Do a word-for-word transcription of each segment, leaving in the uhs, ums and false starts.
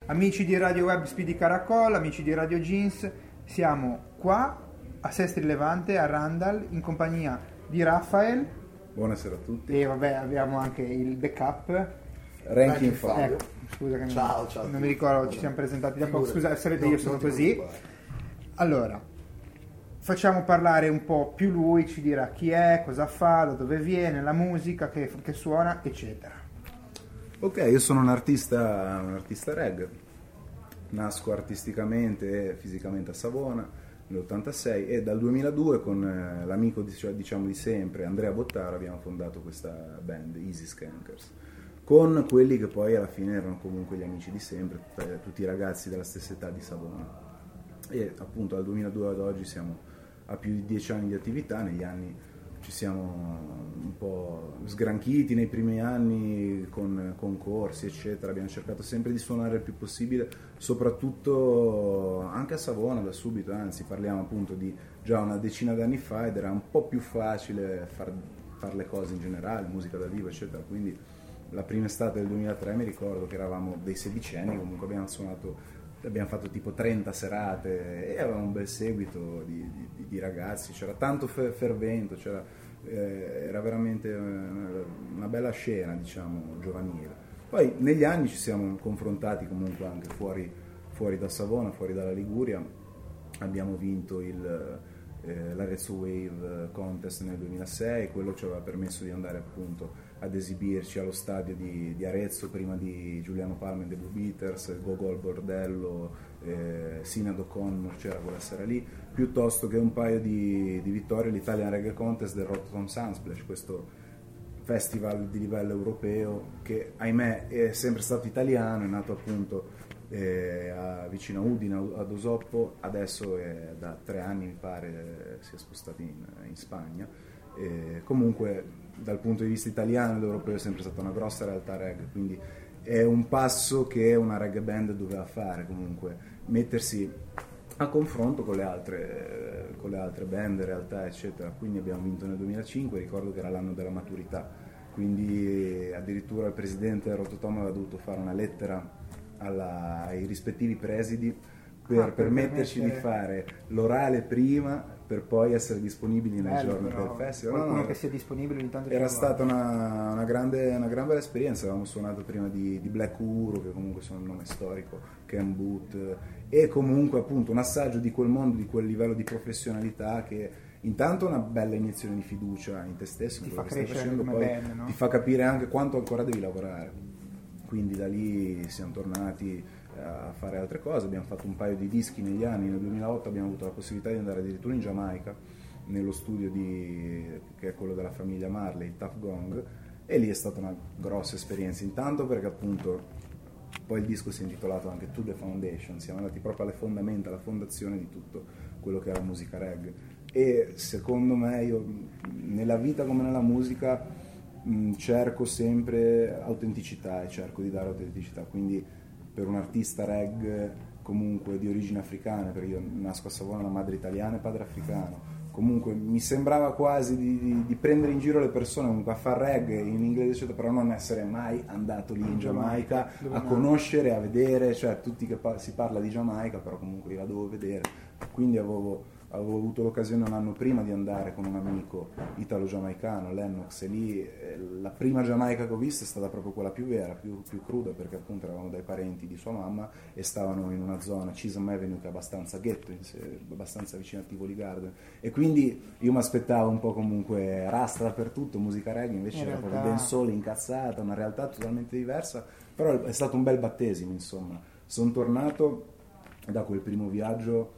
Amici di Radio Web Speedy Caracol, amici di Radio Jeans, siamo qua a Sestri Levante, a Randall, in compagnia di Raphael. Buonasera a tutti. E vabbè, abbiamo anche il backup. Ranking Fabio. Ecco, scusa che ciao, non, ciao, non mi ricordo, ci siamo presentati da poco. Scusa, sarete io sono così. Allora, facciamo parlare un po' più lui, ci dirà chi è, cosa fa, da dove viene, la musica che, che suona, eccetera. Ok, io sono un artista, un artista reggae. Nasco artisticamente e fisicamente a Savona nell'ottantasei e dal duemiladue con eh, l'amico diciamo di sempre, Andrea Bottara, abbiamo fondato questa band, Easy Skankers, con quelli che poi alla fine erano comunque gli amici di sempre, tutti i ragazzi della stessa età di Savona. E appunto dal duemiladue ad oggi siamo a più di dieci anni di attività. Negli anni ci siamo un po' sgranchiti nei primi anni con concorsi eccetera, abbiamo cercato sempre di suonare il più possibile, soprattutto anche a Savona da subito, anzi parliamo appunto di già una decina d'anni fa ed era un po' più facile far, far le cose in generale, musica dal vivo eccetera, quindi la prima estate del duemilatré mi ricordo che eravamo dei sedicenni, comunque abbiamo suonato, abbiamo fatto tipo trenta serate e avevamo un bel seguito di, di, di ragazzi, c'era tanto fervento, c'era, eh, era veramente una bella scena, diciamo, giovanile. Poi negli anni ci siamo confrontati comunque anche fuori, fuori da Savona, fuori dalla Liguria, abbiamo vinto il, eh, l'Arezzo Wave Contest nel duemilasei, quello ci aveva permesso di andare appunto ad esibirci allo stadio di, di Arezzo prima di Giuliano Palma e The Blue Beaters, Gogo al Bordello, eh, Sinado Connor c'era quella sera lì, piuttosto che un paio di, di vittorie all'Italian Reggae Contest del Rotterdam Sunsplash, questo festival di livello europeo che ahimè è sempre stato italiano, è nato appunto eh, a, vicino a Udine, ad Osoppo, adesso è, da tre anni mi pare si è spostato in, in Spagna. Eh, comunque dal punto di vista italiano l'europeo è sempre stata una grossa realtà reggae, quindi è un passo che una reggae band doveva fare, comunque mettersi a confronto con le altre, eh, con le altre band, realtà eccetera. Quindi abbiamo vinto nel duemilacinque, ricordo che era l'anno della maturità, quindi addirittura il presidente Rototom aveva dovuto fare una lettera alla, ai rispettivi presidi per ah, per permetterci di fare l'orale prima per poi essere disponibili nei Bello, giorni però, del festival. qualcuno no, no, che sia disponibile ogni tanto era ci stata una, una, grande, una gran bella esperienza. Avevamo suonato prima di, di Black Uru, che comunque sono un nome storico, Ken Boot, e comunque appunto un assaggio di quel mondo, di quel livello di professionalità che intanto una bella iniezione di fiducia in te stesso, ti in fa quello che stai crescere facendo, come poi band, no? ti fa capire anche quanto ancora devi lavorare. Quindi da lì siamo tornati a fare altre cose, abbiamo fatto un paio di dischi negli anni, nel duemilaotto abbiamo avuto la possibilità di andare addirittura in Giamaica nello studio di, che è quello della famiglia Marley, Tuff Gong, e lì è stata una grossa esperienza, intanto perché appunto poi il disco si è intitolato anche To The Foundation, siamo andati proprio alle fondamenta, alla fondazione di tutto quello che è la musica reggae, e secondo me io nella vita come nella musica mh, cerco sempre autenticità e cerco di dare autenticità, quindi per un artista reggae comunque di origine africana, perché io nasco a Savona, una madre italiana e padre africano, comunque mi sembrava quasi di, di, di prendere in giro le persone comunque a far reggae in inglese eccetera, però non essere mai andato lì in Giamaica a conoscere, a vedere, cioè tutti che pa- si parla di Giamaica, però comunque io la dovevo vedere, quindi avevo avevo avuto l'occasione un anno prima di andare con un amico italo-giamaicano, Lennox, e lì eh, la prima Giamaica che ho visto è stata proprio quella più vera, più, più cruda, perché appunto eravamo dai parenti di sua mamma e stavano in una zona, Chisholm Avenue, che è abbastanza ghetto, abbastanza vicino a Tivoli Garden, e quindi io mi aspettavo un po' comunque rasta dappertutto, musica reggae, invece in era realtà... proprio dancehall, incazzata, una realtà totalmente diversa, però è stato un bel battesimo, insomma. Sono tornato da quel primo viaggio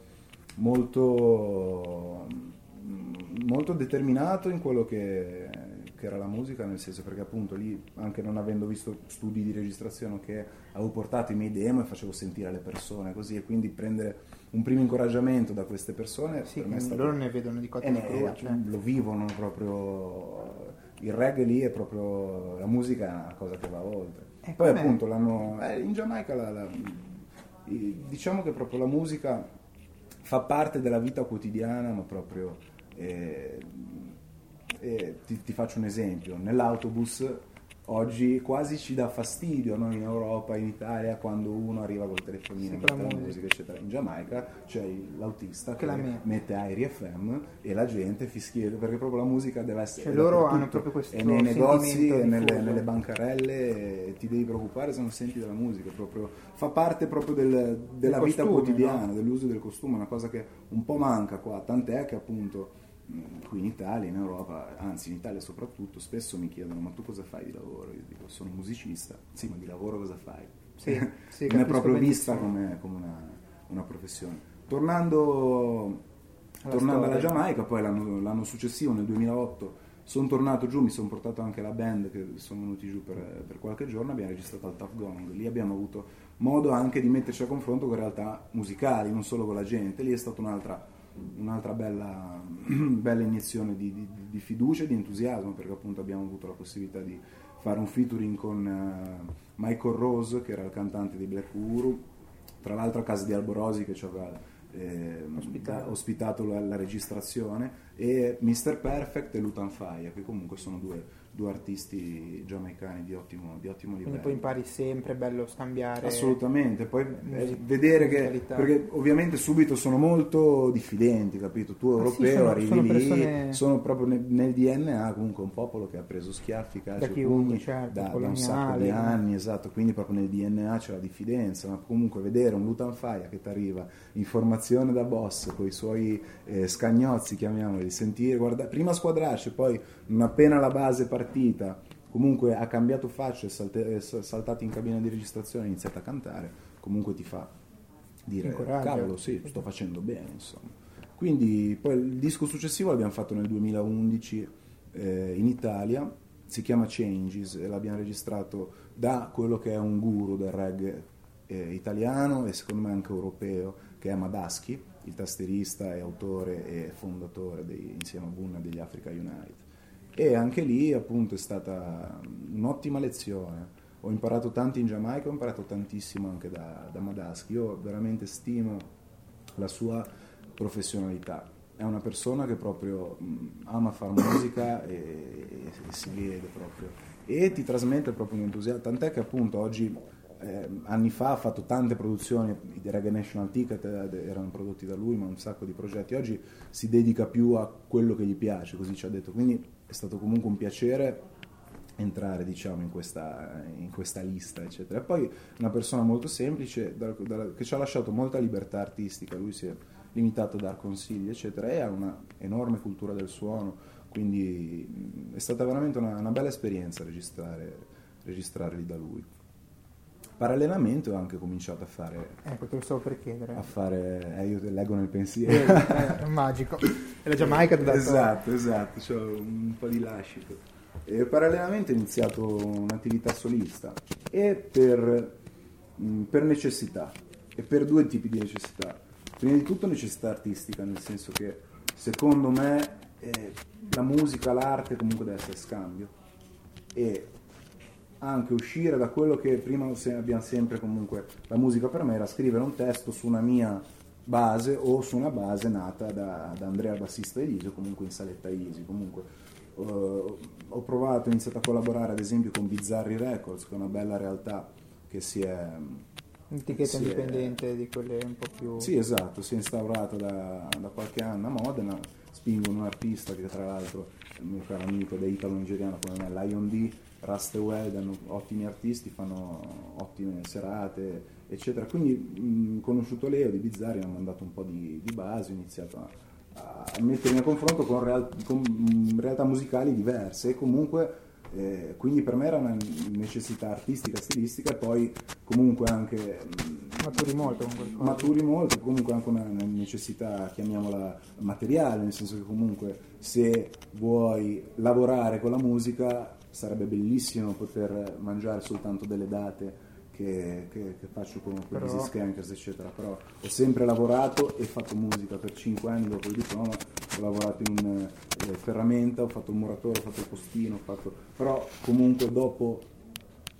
molto molto determinato in quello che, che era la musica, nel senso, perché appunto lì, anche non avendo visto studi di registrazione, che avevo portato i miei demo e facevo sentire alle persone così, e quindi prendere un primo incoraggiamento da queste persone, sì, per me è stato, loro ne vedono di cotte e e ne, croce, lo vivono proprio, il reggae lì è proprio, la musica è una cosa che va oltre. E poi com'è? appunto l'hanno, eh, in Giamaica la, la, diciamo che proprio la musica fa parte della vita quotidiana, ma proprio eh, eh, ti, ti faccio un esempio: nell'autobus oggi quasi ci dà fastidio, no? In Europa, in Italia, quando uno arriva col telefonino, mette la musica, eccetera. In Giamaica c'è l'autista che, che mette Airi F M e la gente fischia, perché proprio la musica deve essere... Cioè loro hanno proprio questo e nei negozi e nelle, nelle bancarelle e ti devi preoccupare se non senti della musica, proprio fa parte proprio del, della del vita costume, quotidiana, no? Dell'uso del costume, una cosa che un po' manca qua, tant'è che appunto qui in Italia, in Europa, anzi in Italia soprattutto, spesso mi chiedono: ma tu cosa fai di lavoro? Io dico: sono musicista. Sì, ma di lavoro cosa fai? Sì, sì, non è proprio vista come, come una, una professione. Tornando, alla, tornando alla Giamaica, poi l'anno, l'anno successivo, nel duemilaotto, sono tornato giù, mi sono portato anche la band, che sono venuti giù per, per qualche giorno, abbiamo registrato al Tough Gong. Lì abbiamo avuto modo anche di metterci a confronto con realtà musicali, non solo con la gente. Lì è stata un'altra un'altra bella, bella iniezione di, di, di fiducia e di entusiasmo, perché appunto abbiamo avuto la possibilità di fare un featuring con uh, Michael Rose, che era il cantante di Black Uhuru, tra l'altro a casa di Alborosi, che ci aveva eh, ospitato, ospitato la, la registrazione, e mister Perfect e Lutan Fyah, che comunque sono due, due artisti giamaicani di ottimo, di ottimo livello. Quindi poi impari sempre, è bello scambiare. Assolutamente, poi music- vedere che, perché ovviamente subito sono molto diffidenti, capito? Tu europeo, ah, sì, sono, arrivi sono persone... lì, sono proprio nel, nel D N A comunque un popolo che ha preso schiaffi, calci, da pugni, certo, da, da un sacco di anni, esatto, quindi proprio nel D N A c'è la diffidenza, ma comunque vedere un Lutan Fyah che ti arriva, informazione da boss, con i suoi eh, scagnozzi, chiamiamoli, sentire, guarda, prima squadrarci, poi non appena la base partita, comunque ha cambiato faccia, è, salte, è saltato in cabina di registrazione, ha iniziato a cantare, comunque ti fa dire: incoraggio. Cavolo, sì, sto facendo bene, insomma. Quindi poi il disco successivo l'abbiamo fatto nel duemilaundici eh, in Italia, si chiama Changes, e l'abbiamo registrato da quello che è un guru del reggae eh, italiano e secondo me anche europeo, che è Madaschi, il tastierista e autore e fondatore dei, insieme a Bunna, degli Africa United. E anche lì appunto è stata un'ottima lezione. Ho imparato tanto in Giamaica, ho imparato tantissimo anche da, da Madaschi. Io veramente stimo la sua professionalità. È una persona che proprio mh, ama fare musica e, e, e si vede proprio. E ti trasmette proprio un entusiasmo. Tant'è che appunto oggi, eh, anni fa, ha fatto tante produzioni, i Reggae National Ticket eh, erano prodotti da lui, ma un sacco di progetti. Oggi si dedica più a quello che gli piace, così ci ha detto. Quindi è stato comunque un piacere entrare, diciamo, in questa, in questa lista, eccetera. E poi una persona molto semplice, da, da, che ci ha lasciato molta libertà artistica. Lui si è limitato a dar consigli, eccetera, e ha una enorme cultura del suono, quindi è stata veramente una, una bella esperienza registrare, registrare lì da lui. Parallelamente ho anche cominciato a fare, ecco, te lo stavo per chiedere, a fare, eh, io te leggo nel pensiero, è, è magico, è la Giamaica ti ha dato... esatto, esatto, c'ho un po' di lascito. E parallelamente ho iniziato un'attività solista, e per, per necessità, e per due tipi di necessità. Prima di tutto necessità artistica, nel senso che secondo me eh, la musica, l'arte comunque deve essere scambio, e anche uscire da quello che prima abbiamo sempre, comunque la musica per me era scrivere un testo su una mia base o su una base nata da, da Andrea, il bassista di Easy, o comunque in saletta Easy. Comunque uh, ho provato, ho iniziato a collaborare ad esempio con Bizzarri Records, che è una bella realtà che si è... un'etichetta indipendente è, di quelle un po' più... Sì, esatto, si è instaurata da, da qualche anno a Modena, spingono un artista che tra l'altro è il mio caro amico da italo-nigeriano come me, Lion D, Rastewed, hanno ottimi artisti, fanno ottime serate, eccetera. Quindi mh, conosciuto Leo di Bizzarri, mi ha mandato un po' di, di base, ho iniziato a, a mettermi a confronto con, real, con mh, realtà musicali diverse, e comunque eh, quindi per me era una necessità artistica, stilistica, e poi comunque anche mh, maturi molto con qualcosa. maturi molto, comunque anche una necessità, chiamiamola materiale, nel senso che comunque se vuoi lavorare con la musica sarebbe bellissimo poter mangiare soltanto delle date che, che, che faccio con, con però... Easy Skankers, eccetera. Però ho sempre lavorato e fatto musica per cinque anni dopo il diploma. Ho lavorato in eh, ferramenta, ho fatto il muratore, ho fatto il postino, ho fatto... però comunque dopo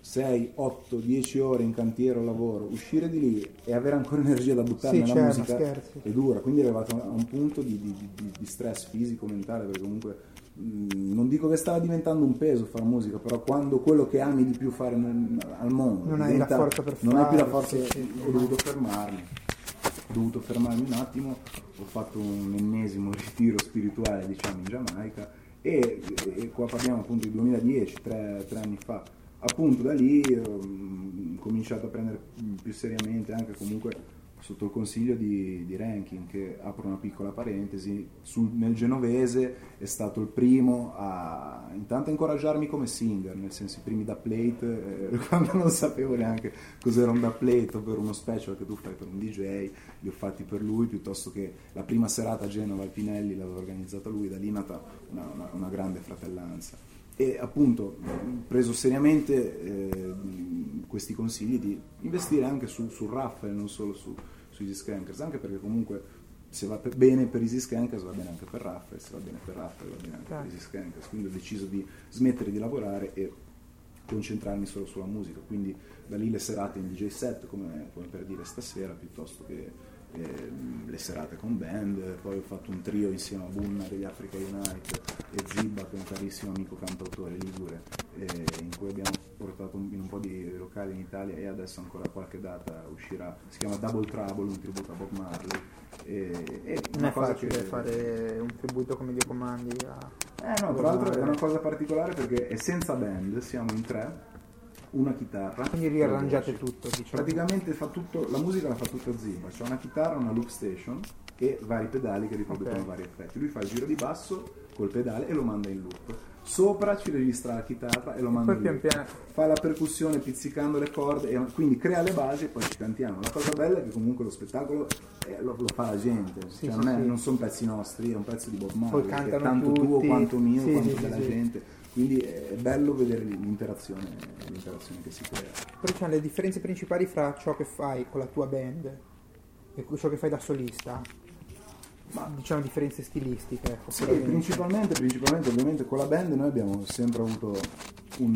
sei, otto, dieci ore in cantiere o lavoro, uscire di lì e avere ancora energia da buttare sì, nella certo, musica scherzi. è dura, quindi è arrivato a un punto di, di, di, di stress fisico, mentale, perché comunque mh, non dico che stava diventando un peso fare musica, però quando quello che ami di più fare nel, al mondo non diventa, hai la forza per non hai più la farlo, forza, sì, sì, ho dovuto fermarmi ho dovuto fermarmi un attimo, ho fatto un ennesimo ritiro spirituale, diciamo, in Giamaica, e, e qua parliamo appunto di duemiladieci, tre, tre anni fa. Appunto da lì ho cominciato a prendere più seriamente, anche comunque sotto il consiglio di, di Rankin, che, apro una piccola parentesi, sul, nel genovese è stato il primo a intanto a incoraggiarmi come singer, nel senso i primi da plate, eh, quando non sapevo neanche cos'era un da plate, ovvero uno special che tu fai per un D J, li ho fatti per lui, piuttosto che la prima serata a Genova al Pinelli l'aveva organizzata lui, da lì è nata una, una, una grande fratellanza. E appunto preso seriamente eh, questi consigli di investire anche su, sul Raffle, non solo su, sui Easy Skankers, anche perché comunque se va per, bene per Easy Skankers va bene anche per Raffle, se va bene per Raffle va bene anche per Easy Skankers, quindi ho deciso di smettere di lavorare e concentrarmi solo sulla musica, quindi da lì le serate in D J set, come, come per dire stasera, piuttosto che eh, le serate con band. Poi ho fatto un trio insieme a Bunna degli Africa Unite e Zibba, che è un carissimo amico cantautore ligure, eh, in cui abbiamo portato in un po' di locali in Italia, e adesso ancora qualche data uscirà, si chiama Double Trouble, un tributo a Bob Marley. E, e non è cosa facile che... fare un tributo come Dio comandi a... Eh no, tra l'altro è una cosa particolare perché è senza band, siamo in tre, una chitarra. Quindi riarrangiate tutto, diciamo. Praticamente fa tutto, la musica la fa tutta Zibba, c'è una chitarra, una loop station e vari pedali che riproducono Okay. vari effetti. Lui fa il giro di basso col pedale e lo manda in loop. Sopra ci registra la chitarra e lo manda poi in loop. pian piano- Fa la percussione pizzicando le corde e quindi crea le basi e poi ci cantiamo. La cosa bella è che comunque lo spettacolo eh, lo, lo fa la gente, Sì, cioè sì, non, è, sì. non sono pezzi nostri, è un pezzo di Bob Marley, Poi che è cantano tanto tuo tutti. quanto mio, Sì, quanto sì, della sì, sì. gente. Quindi è bello vedere l'interazione, l'interazione che si crea. Però ci sono le differenze principali fra ciò che fai con la tua band e ciò che fai da solista, ma diciamo differenze stilistiche, ecco, Sì, puramente. principalmente, principalmente ovviamente con la band noi abbiamo sempre avuto un,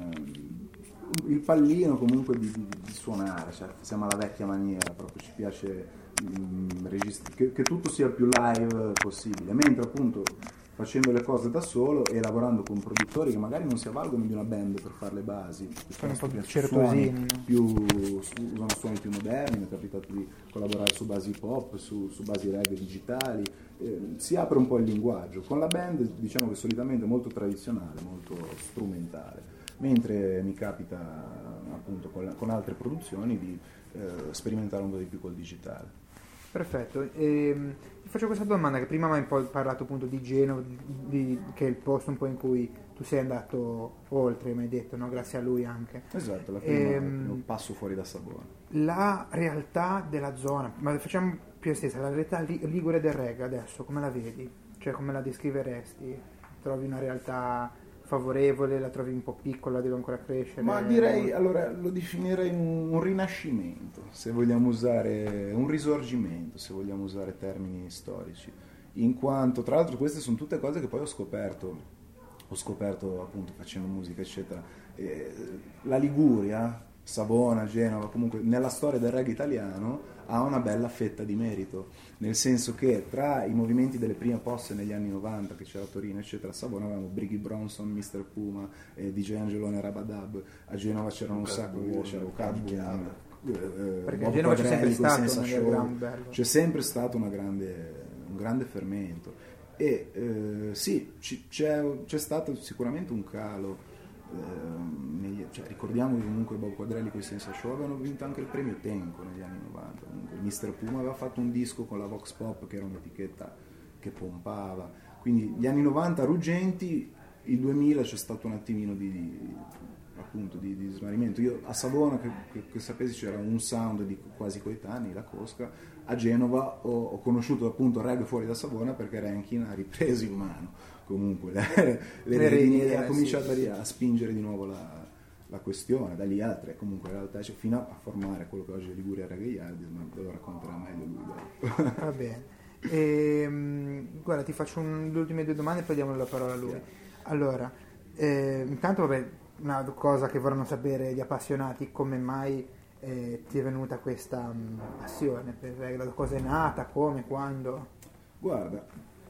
eh, il pallino comunque di, di, di suonare, cioè siamo alla vecchia maniera, proprio ci piace mm, registri- che, che tutto sia il più live possibile, mentre appunto facendo le cose da solo e lavorando con produttori che magari non si avvalgono di una band per fare le basi, Sono un po' più certosini, suoni no? più, usano suoni più moderni, mi è capitato di collaborare su basi hip hop, su, su basi reggae digitali, eh, si apre un po' il linguaggio. Con la band diciamo che solitamente è molto tradizionale, molto strumentale, mentre mi capita appunto con, la- con altre produzioni di eh, sperimentare un po' di più col digitale. Perfetto, ehm, ti faccio questa domanda che prima mi hai poi parlato appunto di Genova, di- di- che è il posto un po' in cui tu sei andato oltre, mi hai detto, no? Grazie a lui anche. Esatto, la prima, Ehm, il primo passo fuori da Savona. La realtà della zona, ma facciamo più estesa, la realtà li- ligure del reggae adesso, come la vedi? Cioè come la descriveresti? Trovi una realtà favorevole, la trovi un po' piccola, deve ancora crescere? Ma direi, allora, lo definirei un, un rinascimento, se vogliamo usare, un risorgimento, se vogliamo usare termini storici, in quanto, tra l'altro, queste sono tutte cose che poi ho scoperto, ho scoperto appunto facendo musica, eccetera. Eh, la Liguria, Savona, Genova, comunque nella storia del reggae italiano ha una bella fetta di merito, nel senso che tra i movimenti delle prime posse negli anni novanta, che c'era a Torino eccetera, a Savona avevamo Briggy Bronson, mister Puma, eh, D J Angelone Rabadab, a Genova c'erano un sacco di, c'era Ucad Boom, eh, Perché Bob a Genova c'è Quadrelli sempre con stato Senza un Show. underground bello. C'è sempre stato una grande, un grande fermento e eh, sì, ci- c'è, c'è stato sicuramente un calo. Ehm, negli- cioè, ricordiamo che comunque Bob Quadrelli con i Senza Show avevano vinto anche il premio Tenco negli anni novanta. Comunque, mister Puma aveva fatto un disco con la Vox Pop, che era un'etichetta che pompava, quindi gli anni novanta ruggenti, il duemila c'è stato un attimino di, di- appunto di, di smarrimento. Io a Savona, che, che, che sapessi, c'era un sound di quasi coetanei, la Cosca. A Genova ho, ho conosciuto appunto reggae fuori da Savona perché Rankin ha ripreso in mano comunque le, le, Le redini redini, e ha eh, cominciato sì, a, sì. ri- a spingere di nuovo la, la questione, da lì altre comunque in realtà, cioè, fino a formare quello che oggi è Liguria Reggae Yardis, ma ve lo racconterà meglio lui dopo. Va bene. Ehm, guarda, ti faccio un- le ultime due domande e poi diamo la parola a lui. Yeah. Allora, eh, intanto vabbè, una cosa che vorranno sapere gli appassionati, come mai eh, ti è venuta questa um, passione per il reggae, da cosa è nata, come, quando? Guarda,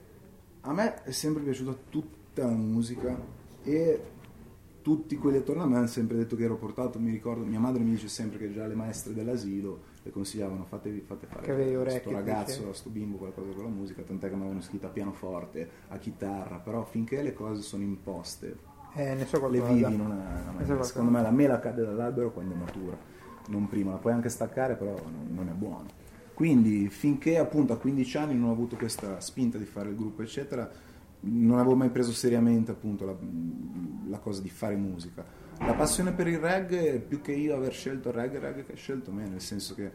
a me è sempre piaciuta tutta la musica e tutti quelli attorno a me hanno sempre detto che ero portato, mi ricordo, mia madre mi dice sempre che già le maestre dell'asilo le consigliavano, fatevi, fate fare a questo ragazzo, a sto bimbo qualcosa con la musica, tant'è che mi avevano scritto a pianoforte, a chitarra, però finché le cose sono imposte, eh, ne so le vivi in una maniera. Secondo me la mela cade dall'albero quando è matura, non prima, la puoi anche staccare però non, non è buono. Quindi finché appunto a quindici anni non ho avuto questa spinta di fare il gruppo eccetera, non avevo mai preso seriamente appunto la, la cosa di fare musica. La passione per il reggae, più che io aver scelto il reggae, il reggae che ha scelto me, nel senso che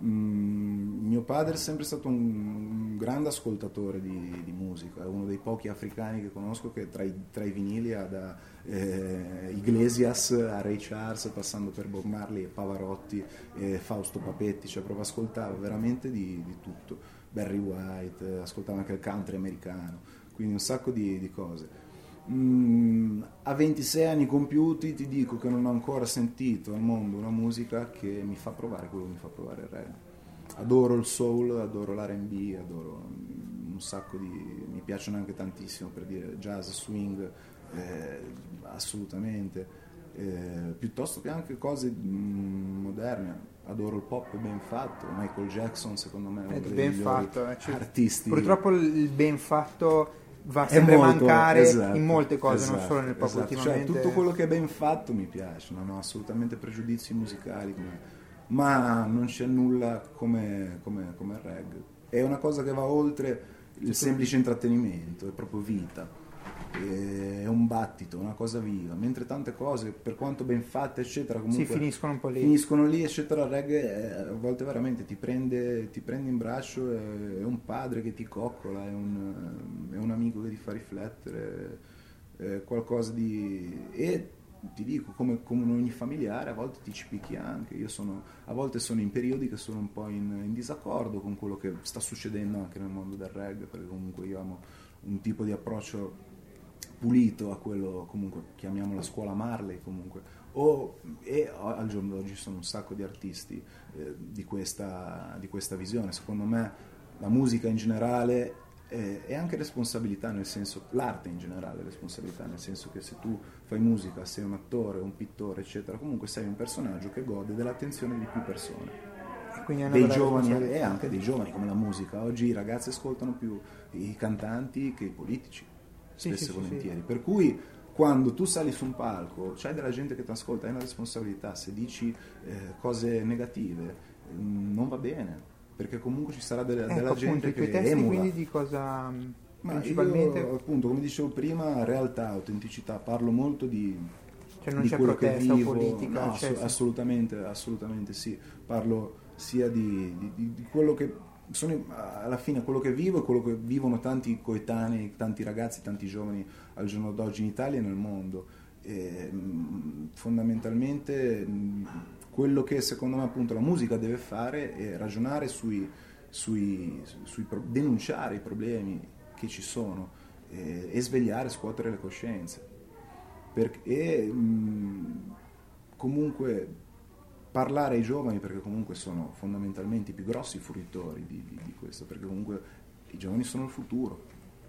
mh, mio padre è sempre stato un, un grande ascoltatore di, di musica, è uno dei pochi africani che conosco che tra i, tra i vinili ha da eh, Iglesias a Ray Charles, passando per Bob Marley e Pavarotti e Fausto Papetti, cioè proprio ascoltava veramente di, di tutto, Barry White, ascoltava anche il country americano, quindi un sacco di, di cose. Mm, a ventisei anni compiuti ti dico che non ho ancora sentito al mondo una musica che mi fa provare quello che mi fa provare il reggae. Adoro il soul, adoro l'R and B, adoro un sacco di... mi piacciono anche tantissimo, per dire jazz, swing, eh, assolutamente, eh, piuttosto che anche cose mm, moderne. Adoro il pop ben fatto, Michael Jackson secondo me è uno dei ben migliori fatto, eh, cioè, artisti. Purtroppo il ben fatto va sempre a mancare, esatto, in molte cose, esatto, non solo nel pop, esatto, ultimamente. Cioè, tutto quello che è ben fatto mi piace, non ho assolutamente pregiudizi musicali, come... ma non c'è nulla come, come, come il reggae. È una cosa che va oltre il semplice intrattenimento, è proprio vita, è un battito, una cosa viva, mentre tante cose, per quanto ben fatte eccetera, comunque si finiscono un po' lì, finiscono lì eccetera. Il reggae a volte veramente ti prende, ti prende in braccio, è un padre che ti coccola, è un, è un amico che ti fa riflettere, è qualcosa di... e ti dico, come, come ogni familiare, a volte ti ci picchi anche. Io sono, a volte sono in periodi che sono un po' in, in disaccordo con quello che sta succedendo anche nel mondo del reggae, perché comunque io amo un tipo di approccio pulito a quello, comunque chiamiamo la scuola Marley comunque, o, e al giorno d'oggi sono un sacco di artisti eh, di, questa, di questa visione. Secondo me la musica in generale eh, è anche responsabilità, nel senso, l'arte in generale è responsabilità, nel senso che se tu fai musica, sei un attore, un pittore eccetera, comunque sei un personaggio che gode dell'attenzione di più persone, dei giovani e anche dei giovani, come la musica. Oggi i ragazzi ascoltano più i cantanti che i politici, spesso e sì, sì, volentieri, sì. Per cui quando tu sali su un palco c'hai della gente che ti ascolta, hai una responsabilità. Se dici eh, cose negative mh, non va bene, perché comunque ci sarà delle, ecco, della appunto, gente i tuoi che testi emula. Quindi di cosa ma principalmente io, appunto, come dicevo prima, realtà, autenticità, parlo molto di, cioè non di c'è quello protesta che vivo. o politica, no, cioè, ass- assolutamente, assolutamente sì, parlo sia di, di, di quello che sono alla fine quello che vivo e quello che vivono tanti coetanei, tanti ragazzi, tanti giovani al giorno d'oggi in Italia e nel mondo. E, mh, fondamentalmente mh, quello che secondo me appunto la musica deve fare è ragionare sui, sui, sui pro- denunciare i problemi che ci sono e, e svegliare, scuotere le coscienze. Perché, e mh, comunque parlare ai giovani, perché comunque sono fondamentalmente i più grossi fruitori di, di, di questo, perché comunque i giovani sono il futuro.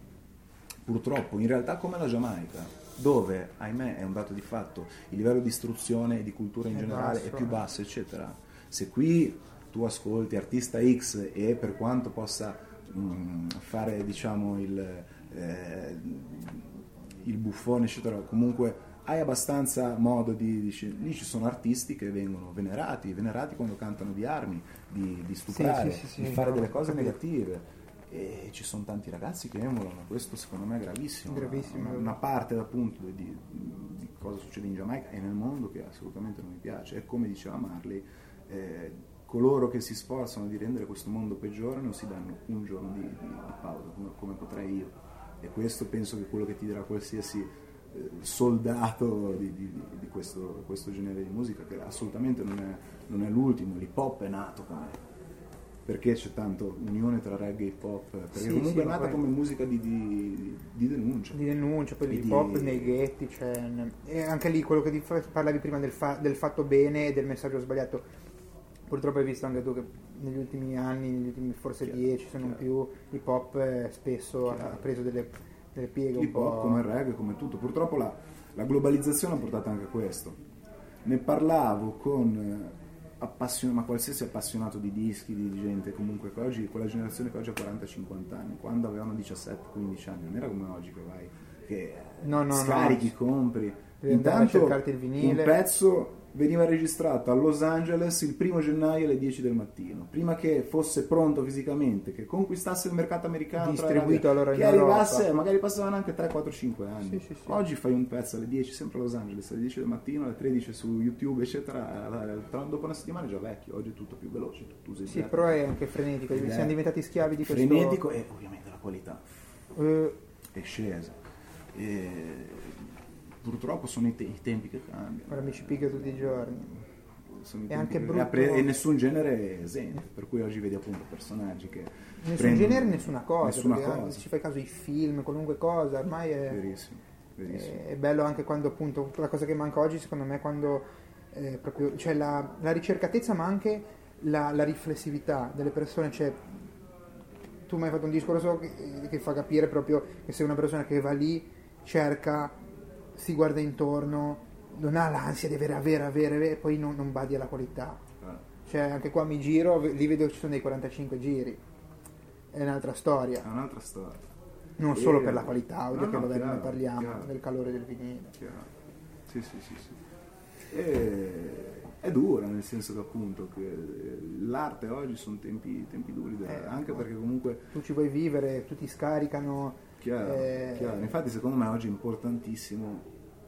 Purtroppo, in realtà come la Giamaica, dove, ahimè, è un dato di fatto, il livello di istruzione e di cultura in è generale basso, è più basso, eccetera. Se qui tu ascolti artista X e per quanto possa mh, fare, diciamo, il, eh, il buffone, eccetera, comunque hai abbastanza modo di, di... lì ci sono artisti che vengono venerati, venerati quando cantano di armi, di, di stuprare, sì, sì, sì, di sì, fare no, delle cose negative, e ci sono tanti ragazzi che emulano. Questo secondo me è gravissimo, gravissimo. Una, una parte appunto di, di cosa succede in Giamaica e nel mondo che assolutamente non mi piace. E come diceva Marley, eh, coloro che si sforzano di rendere questo mondo peggiore non si danno un giorno di, di, di pausa, come, come potrei io, e questo penso che quello che ti dirà qualsiasi soldato di, di, di questo, questo genere di musica, che assolutamente non è, non è l'ultimo. L'hip hop è nato come perché c'è tanto unione tra reggae e hip hop, perché Sì, comunque sì, è nata poi- come musica di, di, di denuncia. di denuncia, poi E l'hip di- hop nei ghetti, cioè, e anche lì quello che ti fa- parlavi prima del, fa- del fatto bene e del messaggio sbagliato. Purtroppo hai visto anche tu che negli ultimi anni, negli ultimi forse Chiaro, dieci, se non chiaro. più, hip hop eh, spesso ha Chiaro. preso delle, delle pieghe un Hip hop po'. come il reggae, come tutto. Purtroppo la, la globalizzazione ha portato anche a questo. Ne parlavo con eh, appassion- ma qualsiasi appassionato di dischi, di gente comunque che oggi, quella generazione che oggi ha quaranta cinquanta anni, quando avevano diciassette quindici anni, non era come oggi che vai, che No, no, scarichi, no. compri. Devi andare a Intanto cercarti il vinile. un pezzo veniva registrato a Los Angeles il primo gennaio alle dieci del mattino, prima che fosse pronto fisicamente, che conquistasse il mercato americano, Distribuito allora in che arrivasse, Europa. magari passavano anche tre quattro cinque anni. Sì, sì, sì. Oggi fai un pezzo alle dieci, sempre a Los Angeles, alle dieci del mattino, alle tredici su YouTube, eccetera, tra- dopo una settimana è già vecchio, oggi è tutto più veloce, tutto usa i Sì, jet. però è anche frenetico, Ed è siamo diventati schiavi di questo. frenetico e ovviamente la qualità Eh, è scesa. E purtroppo sono i, te- i tempi che cambiano. ora mi ci picchio tutti i giorni. Sono i È tempi anche che- brutto. e appre- e nessun genere è esente, per cui oggi vedi appunto personaggi che Nessun prendono- genere, nessuna cosa. nessuna perché cosa. anche se ci fai caso i film, qualunque cosa, ormai è, Verissimo, verissimo. è bello anche quando appunto la cosa che manca oggi secondo me è quando eh, proprio cioè la, la ricercatezza ma anche la, la riflessività delle persone, cioè tu mi hai fatto un discorso che, che fa capire proprio che sei una persona che va lì, cerca, si guarda intorno, non ha l'ansia di avere, avere, avere, avere e poi non, non badi alla qualità. Ah, Cioè anche qua mi giro, ve- lì vedo che ci sono dei quarantacinque giri, è un'altra storia, è un'altra storia. non E- solo per la qualità audio, No, che no, vabbè, chiaro, ne parliamo, chiaro. del calore del vinile. Chiaro. Sì, sì, sì, sì. E è dura, nel senso che appunto che l'arte oggi sono tempi, tempi duri, da- Eh, anche no. perché comunque Tu ci vuoi vivere, tutti scaricano. chiaro, eh, chiaro. Infatti secondo me oggi è importantissimo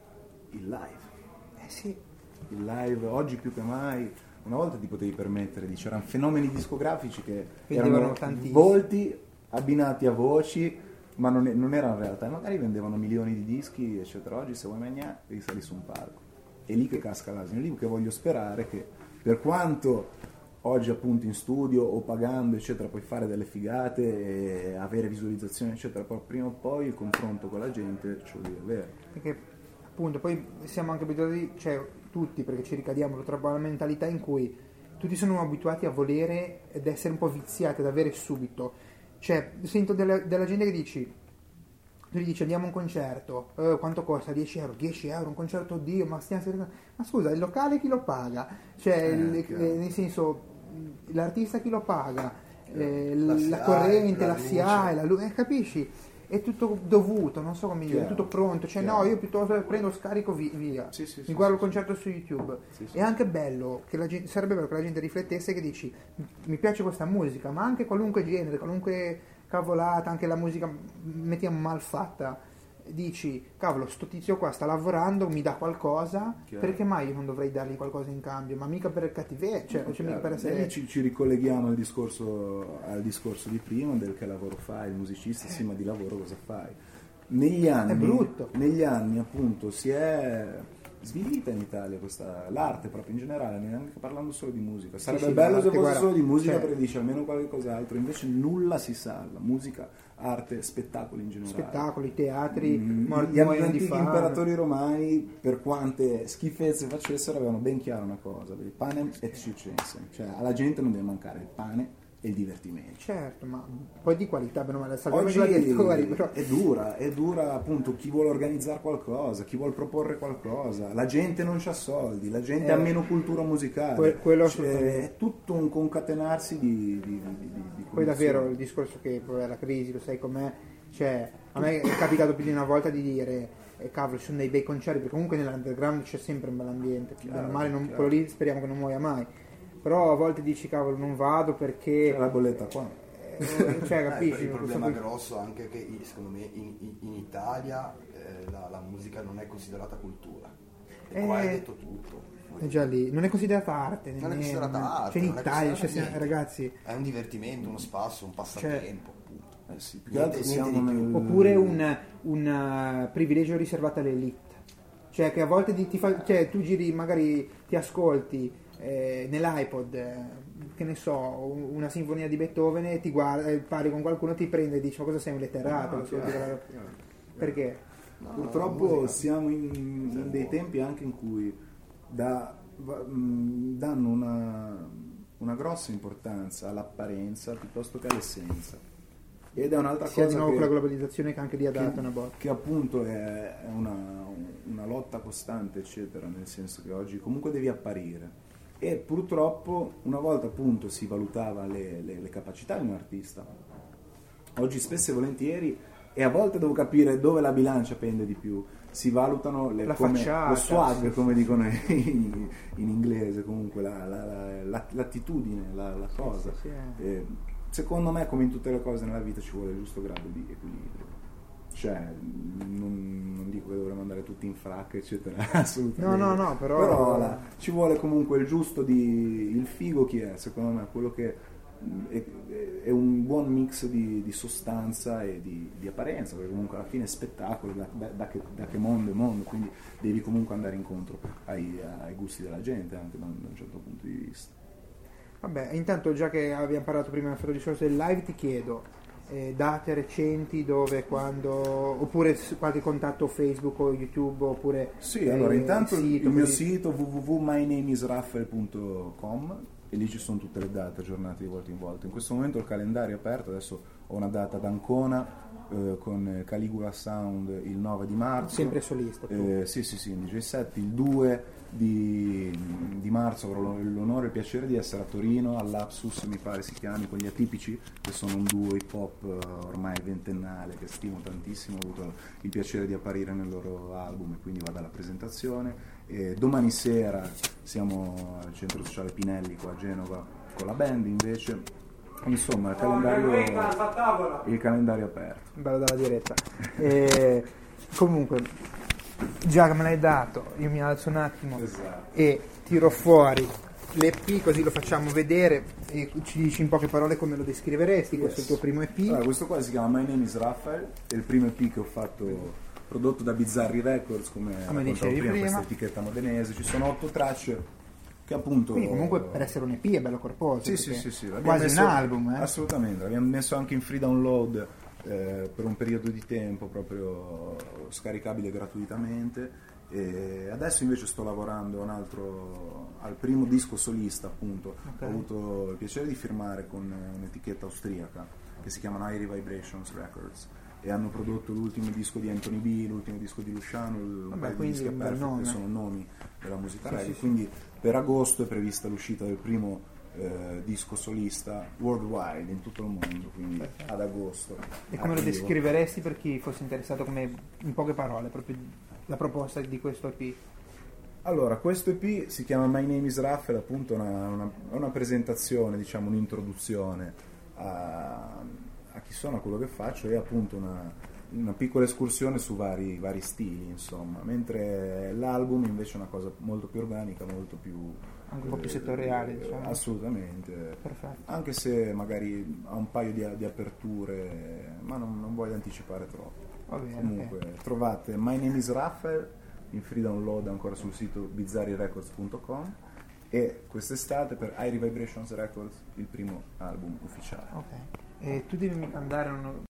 il live. Eh sì, Il live oggi più che mai, una volta ti potevi permettere, dice, erano fenomeni discografici che Vendevano erano tantissimo. volti abbinati a voci, ma non, non erano realtà, magari vendevano milioni di dischi, eccetera. Oggi se vuoi mangiare devi salire su un palco. È lì che casca l'asino, è lì che voglio sperare che per quanto oggi appunto in studio o pagando, eccetera, puoi fare delle figate e avere visualizzazioni, eccetera, poi prima o poi il confronto con la gente ce lo devi avere. perché appunto poi siamo anche abituati, cioè tutti, perché ci ricadiamo purtroppo alla mentalità in cui tutti sono abituati a volere ed essere un po' viziati, ad avere subito. Cioè, sento della, della gente che dici, tu gli dici andiamo a un concerto, eh, quanto costa? dieci euro, dieci euro, un concerto, oddio, ma stiamo scherzando? Ma scusa, il locale chi lo paga? Cioè, Eh, il- chiaro. eh, nel senso, l'artista chi lo paga? Eh, La l- S I la A E, corrente, la la luce. S I A E, la lu- eh, capisci? È tutto dovuto, non so come dire, è Chiaro, tutto pronto, cioè chiaro. no, io piuttosto prendo, scarico, vi- via, Sì, sì, mi sì, guardo sì, il concerto su YouTube. Sì, sì. È anche bello, che la gente, sarebbe bello che la gente riflettesse, che dici, mi piace questa musica, ma anche qualunque genere, qualunque cavolata, anche la musica, mettiamo mal fatta, dici, cavolo, sto tizio qua sta lavorando, mi dà qualcosa, Chiaro. perché mai io non dovrei dargli qualcosa in cambio? Ma mica per cattiveria, cioè, cioè mica per E essere... lì ci, ci ricolleghiamo al discorso, al discorso di prima del che lavoro fai, il musicista, sì, ma di lavoro cosa fai? Negli anni, brutto. negli anni appunto si è svilita in Italia questa, l'arte proprio in generale, neanche parlando solo di musica. Sarebbe sì, bello se l'arte, fosse guarda, solo di musica cioè- perché dice almeno qualcos'altro, invece nulla si salva, musica, arte, spettacoli in generale. Spettacoli, teatri, Mm, mor- gli muoiono di antichi fame. imperatori romani, per quante schifezze facessero, avevano ben chiara una cosa: il pane et circense, cioè alla gente non deve mancare il pane e il divertimento. Certo, ma poi di qualità, bene o male, salviamo i Oggi gladiatori, però... è dura, è dura appunto chi vuole organizzare qualcosa, chi vuole proporre qualcosa, la gente non c'ha soldi, la gente Eh, ha meno cultura musicale, que- quello Cioè, assolutamente. è tutto un concatenarsi di, di, di, di, di Poi condizioni. davvero il discorso che vabbè, la crisi, lo sai com'è, cioè a me è capitato più di una volta di dire eh, cavolo, ci sono dei bei concerti, perché comunque nell'underground c'è sempre un bell'ambiente, Chiaro, bene o male, non- chiaro. quello lì speriamo che non muoia mai, però a volte dici cavolo non vado perché... C'è la bolletta qua. eh, cioè Eh, capisci? il problema questo qui- grosso anche che i- secondo me in, in- in Italia eh, la, la musica non è considerata cultura. E qua Eh, hai detto tutto. È già lì, non è considerata arte, Non è nemmeno, considerata arte. cioè in non è Italia, cioè, considerata siamo- niente. ragazzi, È un divertimento, uno spasso, un passatempo. appunto. Eh sì, più che Niente- altro niente siamo di più. nel... oppure un, un uh, privilegio riservato all'elite, cioè che a volte ti, ti fa, cioè, tu giri, magari ti ascolti eh, nell'iPod, eh, che ne so, una sinfonia di Beethoven e ti guarda, eh, parli con qualcuno, ti prende e dici ma cosa sei un letterato? No, chiaro, chiaro. Perché? No, Purtroppo musica- siamo in, in dei tempi anche in cui da- va- mh, danno una, una grossa importanza all'apparenza piuttosto che all'essenza. Ed è un'altra Sia cosa di nuovo che, con la globalizzazione che anche lì ha dato che- una botta. che appunto è, è una, una lotta costante, eccetera, nel senso che oggi comunque devi apparire. E purtroppo una volta appunto si valutava le, le- le capacità di un artista, oggi spesso e volentieri, e a volte devo capire dove la bilancia pende di più, si valutano le, La come, facciata, lo swag, sì, come dicono in, in inglese, comunque la- la- la- la- l'attitudine, la, la cosa. sì, sì. Eh, secondo me, come in tutte le cose nella vita, ci vuole il giusto grado di equilibrio. Cioè, non, non dico che dovremmo andare tutti in fracca, eccetera, assolutamente. No, no, no, però- la- ci vuole comunque il giusto di... il figo chi è, secondo me, quello che mh, è, è un buon mix di, di sostanza e di, di apparenza, perché comunque alla fine è spettacolo, da, da- da che, da che mondo è mondo, quindi devi comunque andare incontro ai, ai gusti della gente, anche da un, da un certo punto di vista. Vabbè, intanto già che abbiamo parlato prima del fatto discorso del live, ti chiedo eh, date recenti dove, quando, oppure s- qualche contatto Facebook o YouTube, oppure Sì, eh, allora intanto il, sito, il mio così. sito w w w punto my name is raphael punto com e lì ci sono tutte le date aggiornate di volta in volta. In questo momento il calendario è aperto, adesso ho una data ad Ancona eh, con Caligula Sound il nove di marzo. Sempre solista tu. Eh, sì, sì, sì, in D J set. Il due di, di marzo avrò l'onore e il piacere di essere a Torino, all'Apsus mi pare si chiami, con gli Atipici, che sono un duo hip hop eh, ormai ventennale che stimo tantissimo. Ho avuto il piacere di apparire nel loro album e quindi vado alla presentazione. E domani sera siamo al centro sociale Pinelli qua a Genova con la band invece. Insomma, il calendario, il calendario è aperto. Bello dalla diretta. E, comunque, già che me l'hai dato, io mi alzo un attimo Esatto. e tiro fuori l'E P, così lo facciamo vedere e ci dici in poche parole come lo descriveresti. Questo è il tuo primo E P. Allora, questo qua si chiama My Name is Raphael, è il primo E P che ho fatto prodotto da Bizzarri Records, come, Come raccontavo dicevi prima. questa etichetta modenese. Ci sono otto tracce che appunto... Quindi comunque per essere un E P è bello corposo. Sì, sì, perché sì, sì, l'abbiamo quasi messo- un album, eh? Assolutamente, l'abbiamo messo anche in free download eh, per un periodo di tempo, proprio scaricabile gratuitamente. E adesso invece sto lavorando a un altro, al primo disco solista, appunto. Ok. Ho avuto il piacere di firmare con un'etichetta austriaca che si chiama Airy Vibrations Records e hanno prodotto l'ultimo disco di Anthony B, l'ultimo disco di Luciano, un Vabbè, paio di quindi dischi un bel aperti nome. che sono nomi della musica Sì, reggae. sì, sì. Quindi per agosto è prevista l'uscita del primo eh, disco solista worldwide in tutto il mondo, quindi Perfetto. ad agosto. E come lo arrivo. descriveresti per chi fosse interessato, come in poche parole, proprio la proposta di questo E P? Allora, questo E P si chiama My Name is Raphael, appunto una, una, è una presentazione, diciamo un'introduzione a, a chi sono, a quello che faccio e appunto una, una piccola escursione su vari, vari stili, insomma, mentre l'album invece è una cosa molto più organica, molto più... Anche un po' più settoriale, eh, diciamo. Assolutamente. Perfetto. Anche se magari ha un paio di, di aperture, ma non, non voglio anticipare troppo. Va bene, Comunque ok. trovate My Name is Raphael in free download ancora sul sito bizzarri records punto com e quest'estate per Airy Vibrations Records il primo album ufficiale. Ok. E tu devi andare a uno-